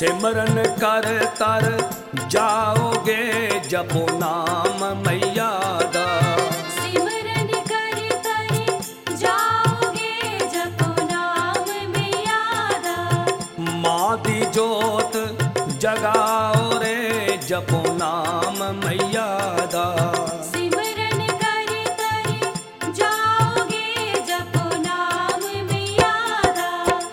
सिमरन कर तर जाओगे जपो नाम मैया दा। सिमरन कर तर जाओगे जपो नाम मैया दा। मां दी जोत जगाओ रे जपो नाम मैया दा। सिमरन कर तर जाओगे जपो नाम मैया दा।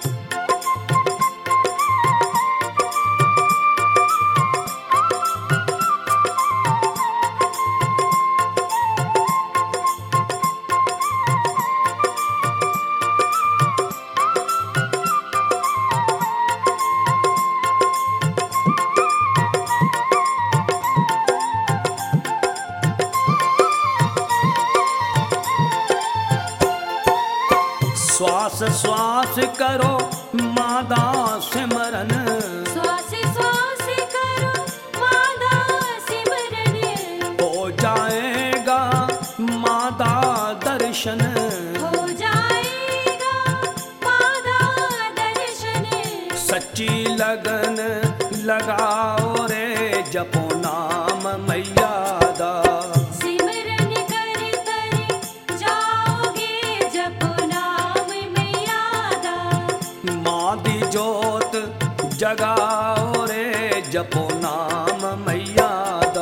श्वास श्वास करो मादा सिमरन। श्वास श्वास करो मादा सिमरन। हो जाएगा मादा दर्शन। हो जाएगा मादा दर्शन। सच्ची लगन लगाओ रे जपो नाम मैया दा। सिमरन कर तर जाओगे जपो नाम मैया दा। मां दी जोत जगाओ रे जपो नाम मैया दा।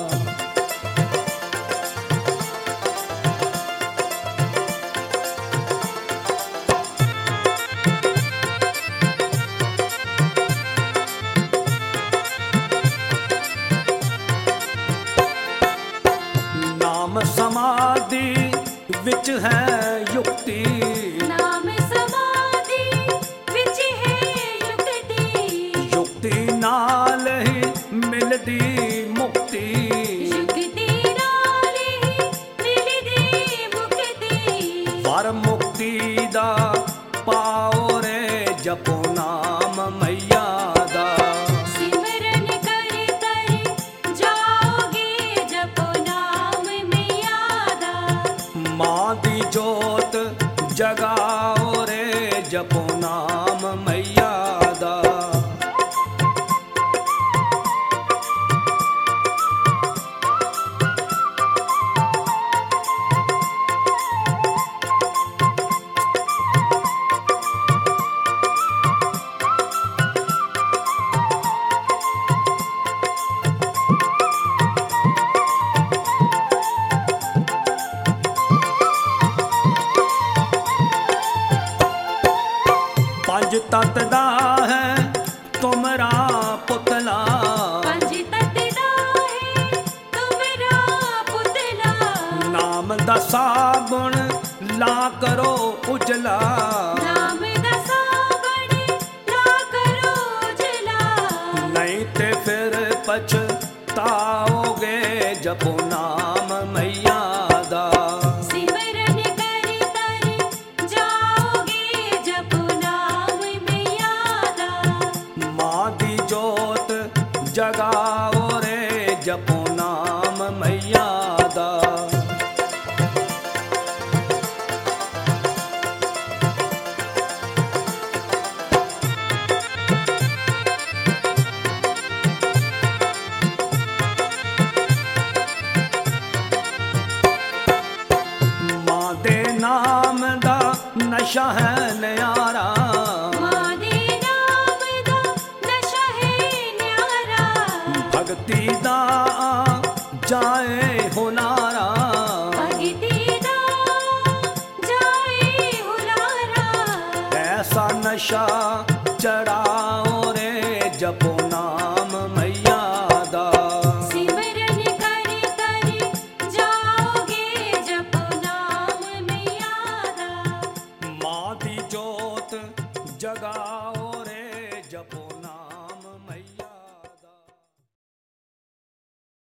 नाम समाधि विच है युक्ति। नाम समाधि विच है युक्ति। युक्ति नाल ही मिलदी मुक्ति। युक्ति नाल ही मिलदी मुक्ति। पर मुक्ति दा पाओ रे जपो नाम मैया दा। सिमरन कर तर जाओगे जपो नाम मैया दा। मां दी जोत जगाओ रे जपो नाम मैया दा। पंज तत दा है तुमरा पुतला। पंज तत दा है तुमरा पुतला। नाम दा साबुण ला करो उजला। नाम दा साबुण ला करो उजला। नहीं ते फिर पछताओगे जपो नाम मैया दा। सिमरन कर तर जाओगे जपो नाम मैया दा। मां दी जोत जगाओ रे जपो नाम मैया दा। मां दे नाम दा नशा है न्यारा। मां दे नाम दा नशा है न्यारा। भक्ति दा जाए हुनारा। भगति दा जाए हुलारा। ऐसा नशा चढ़ा